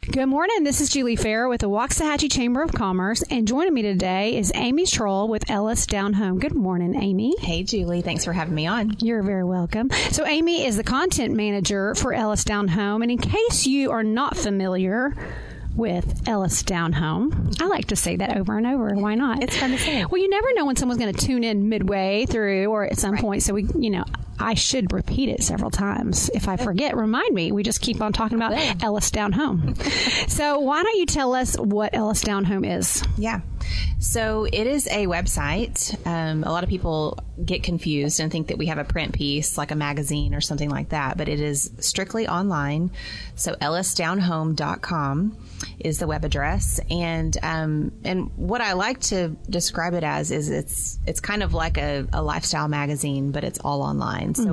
Good morning. This is Julie Fair with the Waxahachie Chamber of Commerce, and joining me today is Amy Stroll with Ellis Down Home. Good morning, Amy. Hey, Julie. Thanks for having me on. You're very welcome. So Amy is the content manager for Ellis Down Home, and in case you are not familiar with Ellis Down Home, I like to say that over and over. Why not? It's fun to say. Well, you never know when someone's going to tune in midway through or at some point. So I should repeat it several times. If I forget, remind me. We just keep on talking about Ellis Down Home. So why don't you tell us what Ellis Down Home is? Yeah. So it is a website. A lot of people get confused and think that we have a print piece like a magazine or something like that, but it is strictly online. So ellisdownhome.com is the web address. And what I like to describe it as is it's kind of like a lifestyle magazine, but it's all online. So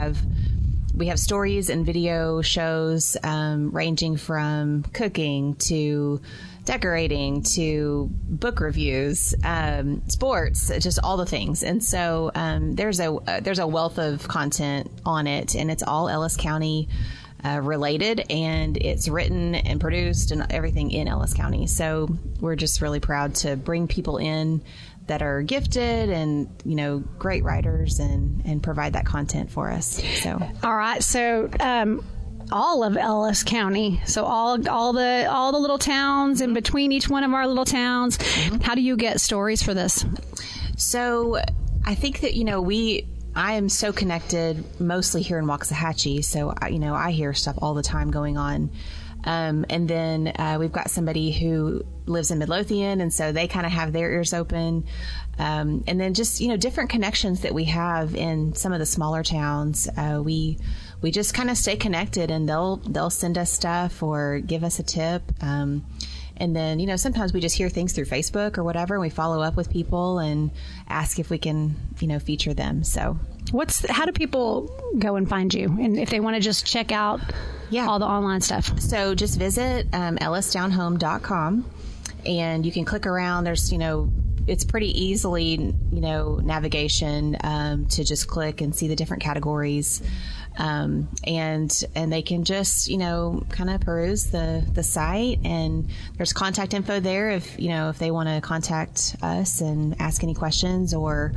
we have stories and video shows ranging from cooking to decorating to book reviews, sports, just all the things. And so there's a wealth of content on it, and it's all Ellis County related, and it's written and produced and everything in Ellis County. So we're just really proud to bring people in that are gifted and, great writers and provide that content for us. So, all right. So, all of Ellis County. So all the little towns in between each one of our little towns. Mm-hmm. How do you get stories for this? So I think that, I am so connected mostly here in Waxahachie. So, I hear stuff all the time going on. And then we've got somebody who lives in Midlothian, and so they kind of have their ears open. And then just, different connections that we have in some of the smaller towns. We just kind of stay connected, and they'll send us stuff or give us a tip. And then, sometimes we just hear things through Facebook or whatever, and we follow up with people and ask if we can, feature them. So how do people go and find you? And if they want to just check out all the online stuff? So just visit ellisdownhome.com, and you can click around. There's, it's pretty easily, navigation to just click and see the different categories. And they can just, kind of peruse the site, and there's contact info there if they want to contact us and ask any questions or,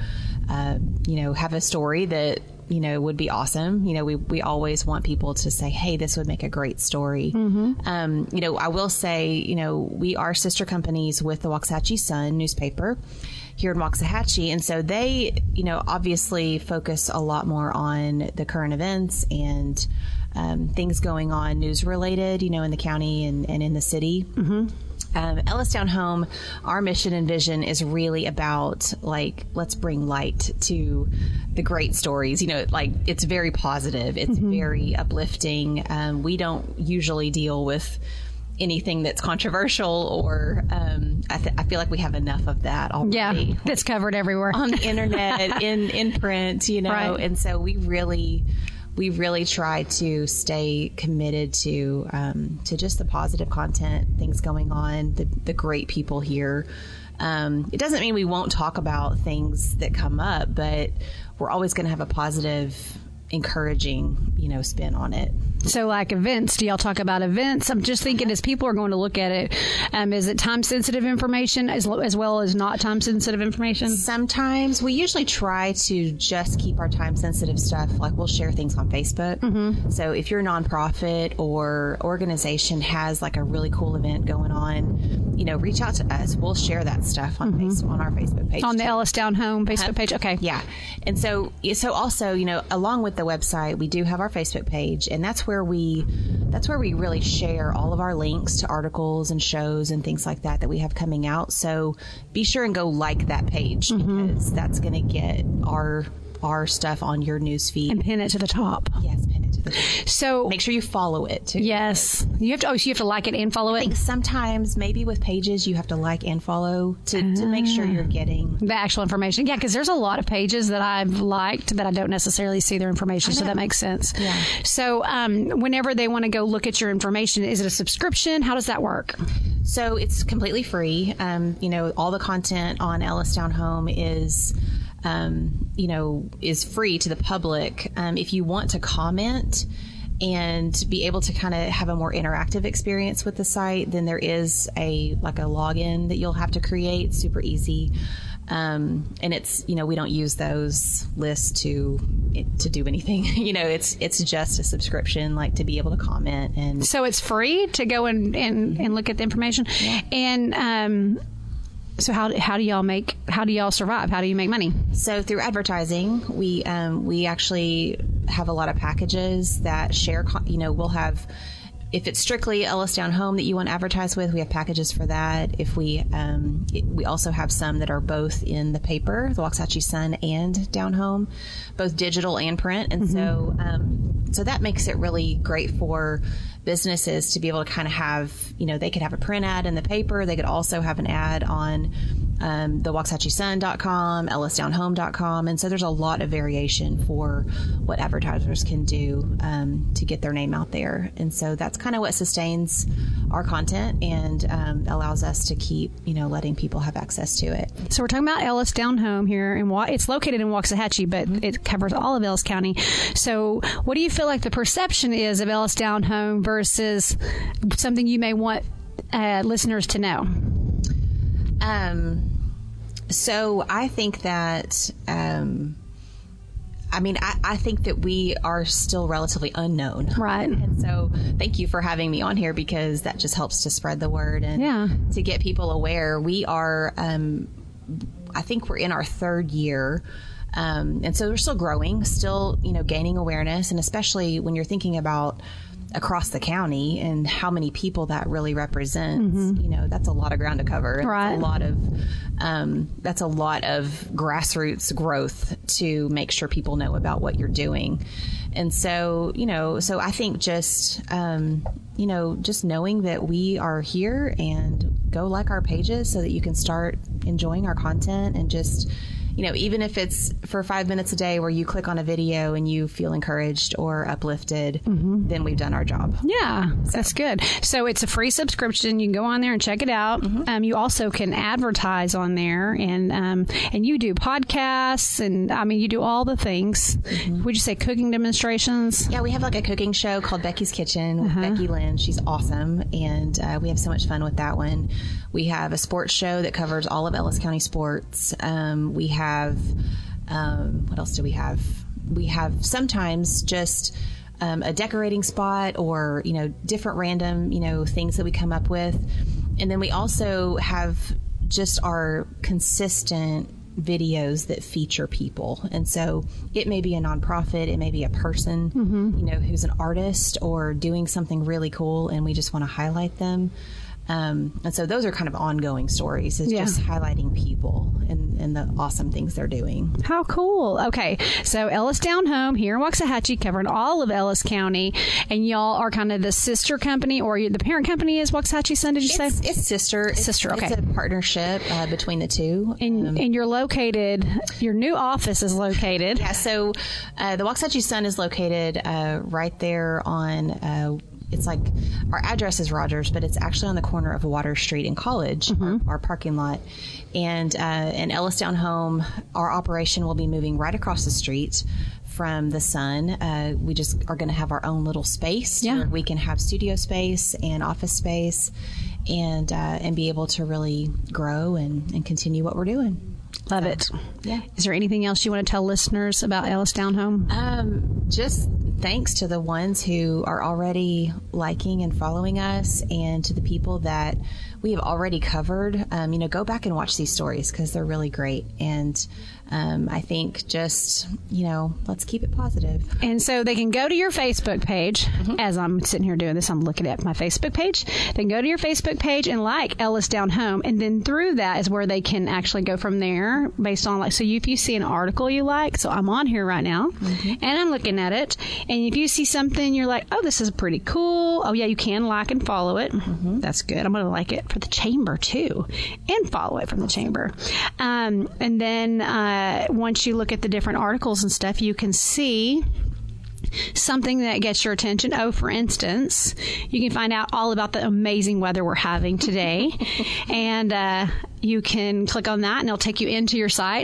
have a story that, would be awesome. We always want people to say, hey, this would make a great story. Mm-hmm. I will say, we are sister companies with the Waxahachie Sun newspaper here in Waxahachie. And so they, obviously focus a lot more on the current events and things going on news related, in the county and in the city. Mm-hmm. Ellis Down Home, our mission and vision is really about let's bring light to the great stories. It's very positive. It's mm-hmm. very uplifting. We don't usually deal with anything that's controversial or I feel like we have enough of that already. Yeah, that's covered everywhere. On the internet, in print, Right. And so we really try to stay committed to just the positive content, things going on, the great people here. It doesn't mean we won't talk about things that come up, but we're always going to have a positive, encouraging, spin on it. So like events, do y'all talk about events? I'm just thinking as people are going to look at it, is it time sensitive information as well as not time sensitive information? Sometimes we usually try to just keep our time sensitive stuff. Like we'll share things on Facebook. Mm-hmm. So if your nonprofit or organization has like a really cool event going on, reach out to us. We'll share that stuff on mm-hmm. on our Facebook page. On the Ellis Down Home Facebook page. Okay. Yeah. And so also, along with the website, we do have our Facebook page, and that's where we really share all of our links to articles and shows and things like that we have coming out. So be sure and go like that page mm-hmm. because that's going to get our stuff on your news feed. And pin it to the top. Yes, pin it to the top. So make sure you follow it too. Yes. You have to like it and follow it? I think sometimes maybe with pages you have to like and follow to make sure you're getting the actual information. Yeah, because there's a lot of pages that I've liked that I don't necessarily see their information, so that makes sense. Yeah. So whenever they want to go look at your information, is it a subscription? How does that work? So it's completely free. All the content on Ellis Down Home is free to the public. If you want to comment, and be able to kind of have a more interactive experience with the site, then there is a login that you'll have to create. Super easy. And it's, we don't use those lists to do anything. It's just a subscription, like to be able to comment. And so it's free to go and look at the information. Yeah. And, so how do y'all survive? How do you make money? So through advertising, we actually have a lot of packages that share, we'll have, if it's strictly Ellis Down Home that you want to advertise with, we have packages for that. If we also have some that are both in the paper, the Waxahachie Sun and Down Home, both digital and print. And so that makes it really great for businesses to be able to kind of have, they could have a print ad in the paper. They could also have an ad on the WaxahacheeSun.com, EllisDownHome.com. And so there's a lot of variation for what advertisers can do to get their name out there. And so that's kind of what sustains our content and allows us to keep, letting people have access to it. So we're talking about Ellis Down Home here. It's located in Waxahachie, but it covers all of Ellis County. So what do you feel like the perception is of Ellis Down Home versus something you may want listeners to know? So I think that, I think that we are still relatively unknown. Right. And so thank you for having me on here, because that just helps to spread the word and to get people aware. We are, I think we're in our third year. And so we're still growing, still, gaining awareness. And especially when you're thinking about across the county and how many people that really represents, that's a lot of ground to cover. Right. That's a lot of grassroots growth to make sure people know about what you're doing. And so, so I think just knowing that we are here, and go like our pages so that you can start enjoying our content, and just, even if it's for 5 minutes a day where you click on a video and you feel encouraged or uplifted, then we've done our job. Yeah, that's good. So it's a free subscription. You can go on there and check it out. You also can advertise on there, and you do podcasts, and you do all the things. Would you say cooking demonstrations? Yeah, we have like a cooking show called Becky's Kitchen with Becky Lynn. She's awesome, and we have so much fun with that one. We have a sports show that covers all of Ellis County sports. We have, what else do we have? We have sometimes just a decorating spot, or, different random, things that we come up with. And then we also have just our consistent videos that feature people. And so it may be a nonprofit, it may be a person, who's an artist or doing something really cool, and we just want to highlight them. And so those are kind of ongoing stories. It's just highlighting people and the awesome things they're doing. How cool. Okay. So Ellis Down Home here in Waxahachie, covering all of Ellis County, and y'all are kind of the sister company, or the parent company is Waxahachie Sun, did you say? It's sister. Sister, okay. It's a partnership between the two. And you're located, your new office is located. Yeah. So the Waxahachie Sun is located right there on it's like, our address is Rogers, but it's actually on the corner of Water Street and College, our parking lot. And Ellis Down Home, our operation will be moving right across the street from the Sun. We just are going to have our own little space where we can have studio space and office space, and be able to really grow and continue what we're doing. Love it. Yeah. Is there anything else you want to tell listeners about Ellis Down Home? Just thanks to the ones who are already liking and following us, and to the people that we have already covered. Go back and watch these stories, because they're really great. And I think just, let's keep it positive. And so they can go to your Facebook page. As I'm sitting here doing this, I'm looking at my Facebook page. They can go to your Facebook page and like Ellis Down Home. And then through that is where they can actually go from there based on so if you see an article you like, so I'm on here right now and I'm looking at it. And if you see something you're like, oh, this is pretty cool. Oh yeah, you can like and follow it. That's good. I'm going to like it for the chamber too, and follow it from the chamber. And then once you look at the different articles and stuff, you can see something that gets your attention. Oh, for instance, you can find out all about the amazing weather we're having today. And you can click on that, and it'll take you into your site.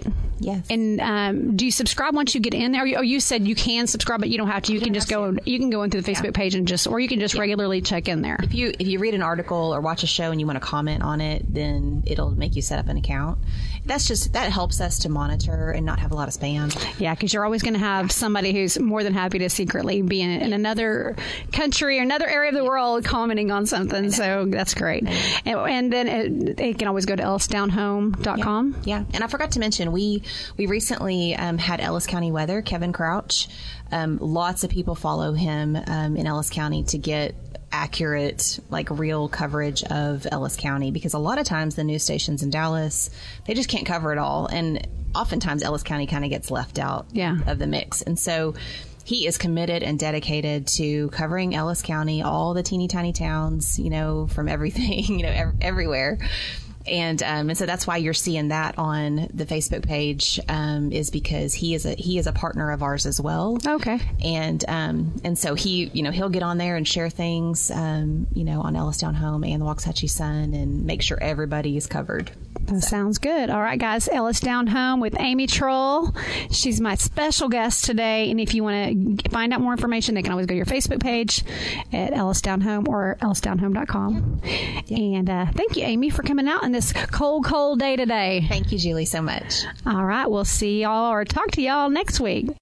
Yes. And do you subscribe once you get in there? Oh, you said you can subscribe, but you don't have to. You can just go. You can go into the Facebook page and or you can just regularly check in there. If you read an article or watch a show and you want to comment on it, then it'll make you set up an account. That helps us to monitor and not have a lot of spam. Yeah, because you're always going to have somebody who's more than happy to secretly be in another country or another area of the world commenting on something. So that's great. And then they can always go to ellisdownhome.com. Yeah. And I forgot to mention, we recently had Ellis County Weather, Kevin Crouch. Lots of people follow him in Ellis County to get accurate, like real coverage of Ellis County, because a lot of times the news stations in Dallas, they just can't cover it all. And oftentimes Ellis County kind of gets left out of the mix. And so he is committed and dedicated to covering Ellis County, all the teeny tiny towns, from everything, everywhere. And so that's why you're seeing that on the Facebook page, is because he is a partner of ours as well. Okay. And so he'll get on there and share things, on Ellis Down Home and the Waxahachie Sun, and make sure everybody is covered. That sounds good. All right, guys. Ellis Down Home with Amy Troll. She's my special guest today. And if you want to find out more information, they can always go to your Facebook page at Ellis Down Home or ellisdownhome.com. Yeah. And thank you, Amy, for coming out on this cold day today. Thank you, Julie, so much. All right. We'll see y'all or talk to y'all next week.